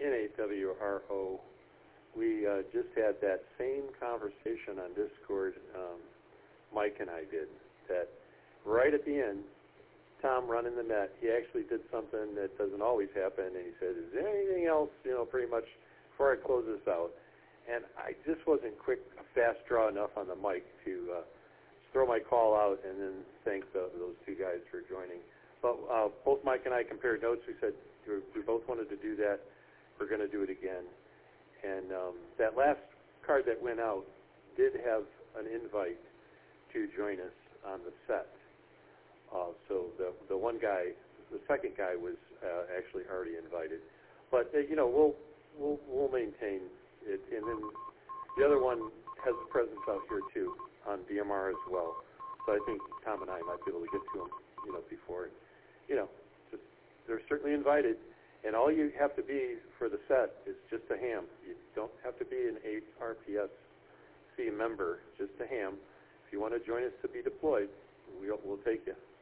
N-A-W-R-O. We just had that same conversation on Discord, Mike and I did, that right at the end, Tom running the net, he actually did something that doesn't always happen, and he said, is there anything else, pretty much before I close this out? And I just wasn't fast draw enough on the mic to throw my call out and then thank those two guys for joining. But both Mike and I compared notes. We said we both wanted to do that. We're going to do it again. And that last card that went out did have an invite to join us on the set. So the one guy, the second guy was actually already invited. But we'll maintain it. And then the other one has a presence out here too on DMR as well. So I think Tom and I might be able to get to him, before. Just, they're certainly invited. And all you have to be for the set is just a ham. You don't have to be an RPSC member, just a ham. If you want to join us to be deployed, we'll take you.